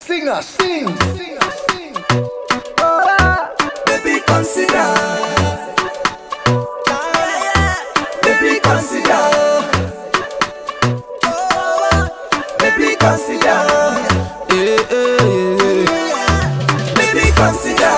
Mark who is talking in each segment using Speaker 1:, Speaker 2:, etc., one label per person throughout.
Speaker 1: Singer, sing.
Speaker 2: Baby, consider. Baby, consider. Baby, consider. Baby, consider.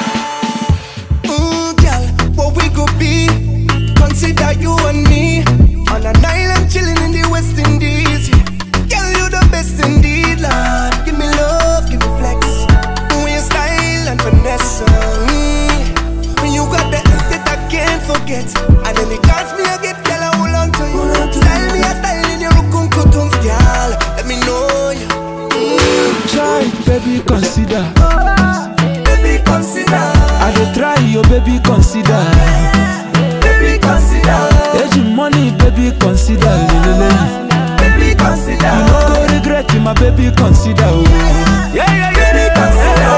Speaker 2: Girl, what we could be. Consider you and me on an island chilling in the West Indies. Girl, you the best indeed, Lord. Give me love, give me flex. With your style and finesse. When you got that I can't forget. And then it costs me, I get girl, I hold on to you. Style me a style in your rukum-kutum, girl. Let me know you.
Speaker 3: Try, baby, consider.
Speaker 2: Baby, consider.
Speaker 3: I dey try, your baby, consider.
Speaker 2: Baby, consider.
Speaker 3: There's your money, baby, consider.
Speaker 2: Baby, consider.
Speaker 3: You no go regret it, my baby, consider.
Speaker 2: Baby, consider.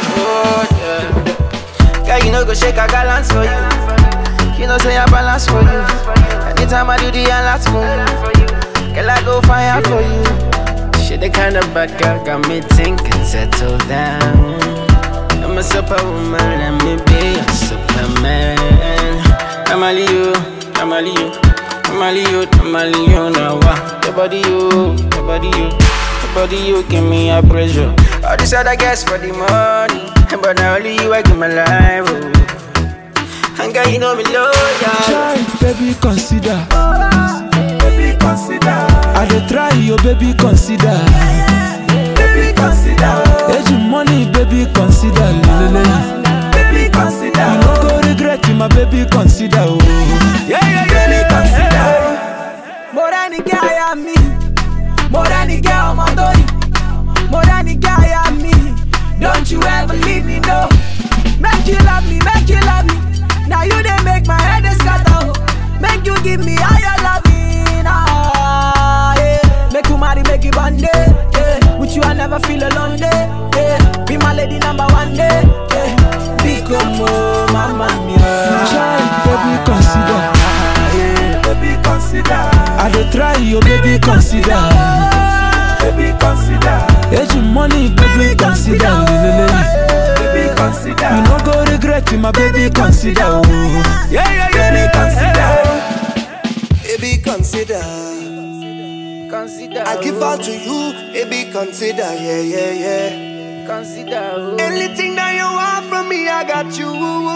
Speaker 4: Girl, you know go shake a balance for you. You know say I balance for you. Anytime I do the last for you. Girl, I go fire for you. She the kind of bad girl got me thinking, settle down. I'm a superwoman, let me be a superman. I'm only you, I'm only you, I'm only you, I'm only you now. Your body you, your body you, your body you give me a pressure. All this other guys for the money, but now only you I give my life. Oh. And girl, you know me loyal.
Speaker 3: Try, baby, consider.
Speaker 2: Baby, consider.
Speaker 3: I dey try, your baby, consider.
Speaker 2: Baby, consider.
Speaker 3: There's your money, baby, consider.
Speaker 2: Baby, consider.
Speaker 3: You no go regret it, my baby, consider.
Speaker 2: Baby, consider.
Speaker 5: More than the guy I me, more than the girl my body, more than the guy I me. Don't you ever leave me, no. Make you love me, make you love me. Now you they make my head scatter. Make you give me higher loving, yeah. Make you marry, make you bond, yeah. With you I never feel alone, yeah. Be my lady number one, yeah. Become mama mia.
Speaker 3: Try, baby, consider.
Speaker 2: Baby, consider.
Speaker 3: I dey try, your baby, consider.
Speaker 2: Baby, consider.
Speaker 3: There's your money, baby, consider.
Speaker 2: Baby, consider.
Speaker 3: You no go regret it, my baby, consider.
Speaker 2: Baby, consider. Baby, consider.
Speaker 4: Consider.
Speaker 2: I give all to you. Baby, consider. Yeah.
Speaker 4: Consider.
Speaker 2: Anything that you want from me, I got you.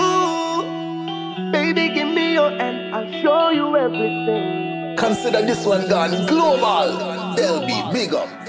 Speaker 2: Baby, give me your hand. I'll show you everything.
Speaker 1: Consider this one gone global. They'll be big up.